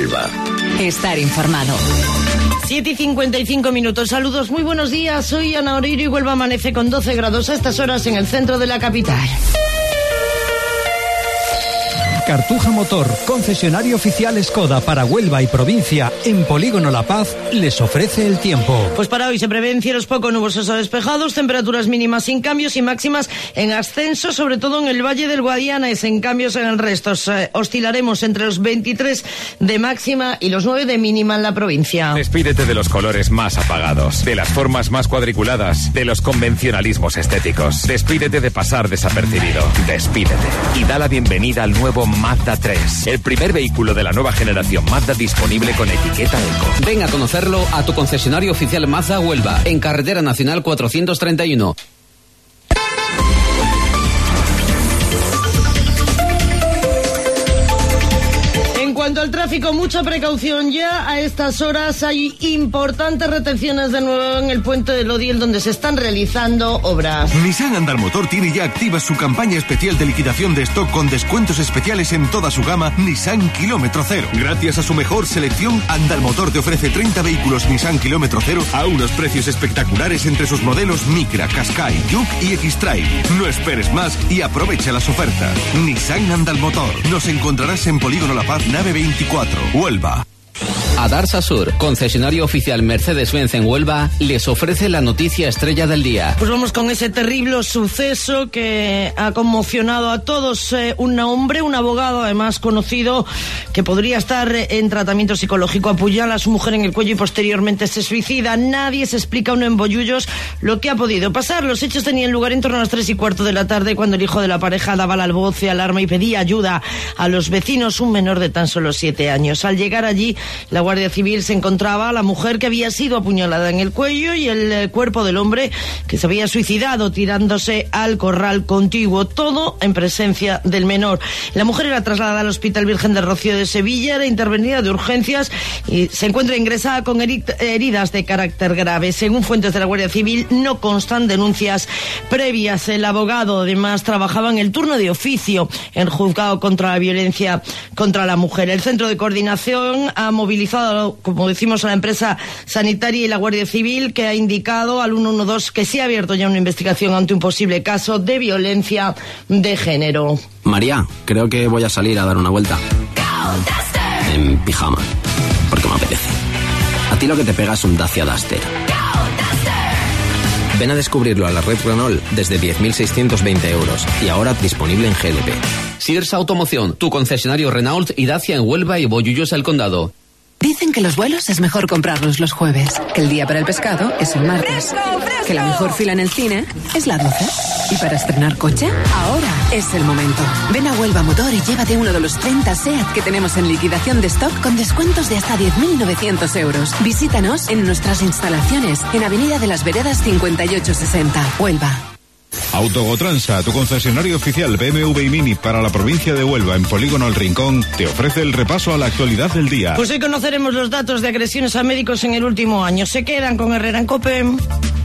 Huelva. Estar informado. 7:55. Saludos, muy buenos días. Soy Ana Oreiro y Huelva amanece con 12 grados a estas horas en el centro de la capital. Cartuja Motor, concesionario oficial Skoda para Huelva y provincia en Polígono La Paz, les ofrece el tiempo. Pues para hoy se prevén cielos poco nubosos a despejados, temperaturas mínimas sin cambios y máximas en ascenso, sobre todo en el Valle del Guadiana, y sin cambios en el resto. Oscilaremos entre los 23 de máxima y los 9 de mínima en la provincia. Despídete de los colores más apagados, de las formas más cuadriculadas, de los convencionalismos estéticos. Despídete de pasar desapercibido. Despídete y da la bienvenida al nuevo Mazda 3, el primer vehículo de la nueva generación Mazda disponible con etiqueta Eco. Ven a conocerlo a tu concesionario oficial Mazda Huelva, en Carretera Nacional 431. En cuanto al tráfico, mucha precaución ya. A estas horas hay importantes retenciones de nuevo en el puente de Lodiel, donde se están realizando obras. Nissan Andalmotor tiene ya activa su campaña especial de liquidación de stock con descuentos especiales en toda su gama Nissan Kilómetro Cero. Gracias a su mejor selección, Andalmotor te ofrece 30 vehículos Nissan Kilómetro Cero a unos precios espectaculares entre sus modelos Micra, Qashqai, Juke y X-Trail. No esperes más y aprovecha las ofertas. Nissan Andalmotor. Nos encontrarás en Polígono La Paz, nave 24, Huelva. Adarsa Sur, concesionario oficial Mercedes-Benz en Huelva, les ofrece la noticia estrella del día. Pues vamos con ese terrible suceso que ha conmocionado a todos. Un hombre, un abogado además conocido, que podría estar en tratamiento psicológico, apuñala a su mujer en el cuello y posteriormente se suicida. Nadie se explica aún en Bollullos lo que ha podido pasar. Los hechos tenían lugar en torno a las 3:15 de la tarde, cuando el hijo de la pareja daba la alboce, alarma y pedía ayuda a los vecinos, un menor de tan solo 7 años. Al llegar allí, la Guardia Civil se encontraba a la mujer que había sido apuñalada en el cuello y el cuerpo del hombre que se había suicidado tirándose al corral contiguo, todo en presencia del menor. La mujer era trasladada al Hospital Virgen del Rocío de Sevilla, era intervenida de urgencias y se encuentra ingresada con heridas de carácter grave. Según fuentes de la Guardia Civil, no constan denuncias previas. El abogado además trabajaba en el turno de oficio en el juzgado contra la violencia contra la mujer. El Centro de Coordinación ha movilizado, como decimos, a la empresa sanitaria y la Guardia Civil, que ha indicado al 112 que se ha abierto ya una investigación ante un posible caso de violencia de género. María, creo que voy a salir a dar una vuelta. En pijama, porque me apetece. A ti lo que te pega es un Dacia Duster. Ven a descubrirlo a la red Renault desde 10.620 euros y ahora disponible en GLP. Sears Automoción, tu concesionario Renault y Dacia en Huelva y Bollullos el Condado. Dicen que los vuelos es mejor comprarlos los jueves, que el día para el pescado es el martes, que la mejor fila en el cine es la 12. ¿Y para estrenar coche? Ahora es el momento. Ven a Huelva Motor y llévate uno de los 30 SEAT que tenemos en liquidación de stock con descuentos de hasta 10.900 euros. Visítanos en nuestras instalaciones en Avenida de las Veredas 5860, Huelva. Autogotransa, tu concesionario oficial BMW y Mini para la provincia de Huelva en Polígono El Rincón, te ofrece el repaso a la actualidad del día. Pues hoy conoceremos los datos de agresiones a médicos en el último año. Se quedan con Herrera en COPE.